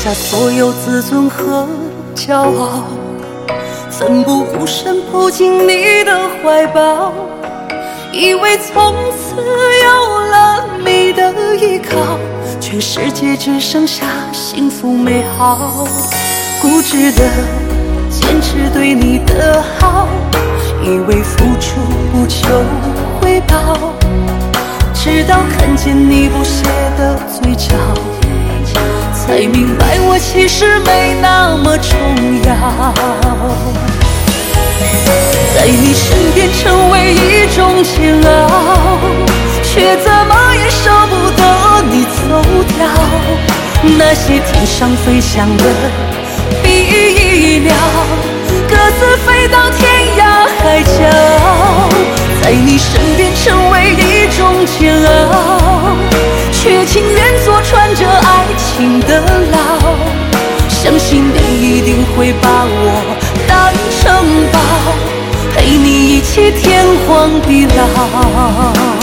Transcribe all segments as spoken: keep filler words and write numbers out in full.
下所有自尊和骄傲，奋不顾身扑进你的怀抱，以为从此有了你的依靠，全世界只剩下幸福美好。固执的坚持对你的好，以为付出不求回报，直到看见你不屑的嘴角，才明白我其实没那么重要。在你身边成为一种煎熬，却怎么也舍不得你走掉。那些天上飞翔的比翼鸟，各自飞到天涯海角，在你身边成为一种煎熬，却情愿坐穿着爱情的牢。相信你一定会把我当成宝，陪你一起天荒地老。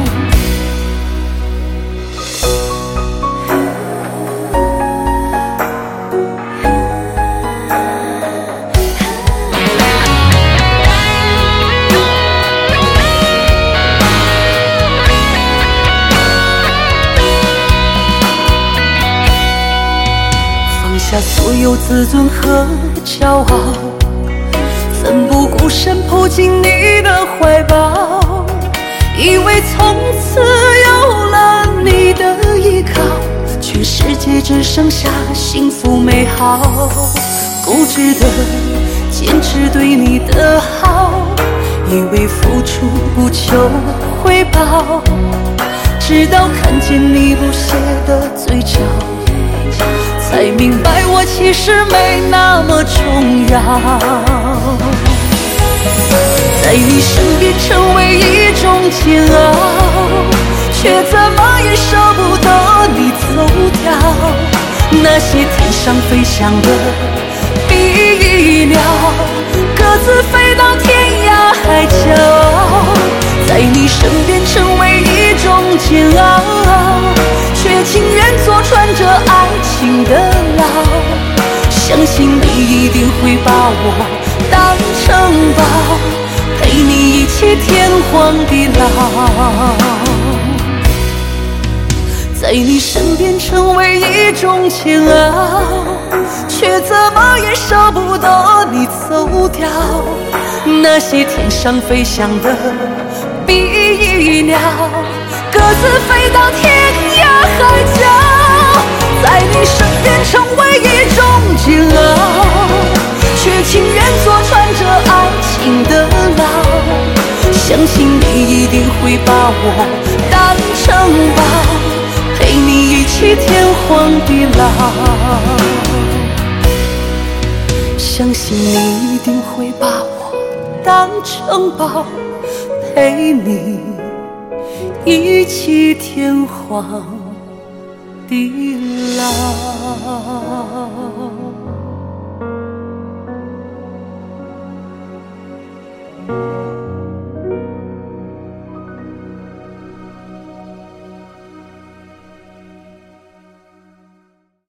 下所有自尊和骄傲，奋不顾身扑进你的怀抱，以为从此有了你的依靠，全世界只剩下幸福美好。固执的坚持对你的好，以为付出不求回报，直到看见你不屑的嘴角，才明白我其实没那么重要。在你身边成为一种煎熬，却怎么也舍不得你走掉。那些天上飞翔的比翼鸟，各自飞到天涯海角，在你身边成为一种煎熬，却情愿坐穿着爱情的牢。相信你一定会把我当成宝，陪你一起天荒地老。在你身边成为一种煎熬，却怎么也舍不得你走掉。那些天上飞翔的比翼鸟，各自飞到天涯海角，在你身边成为一种煎熬，却情愿坐穿着爱情的牢。相信你一定会把我当成宝，陪你一起天荒地老。相信你一定会把我当成宝，陪你一起天荒地老。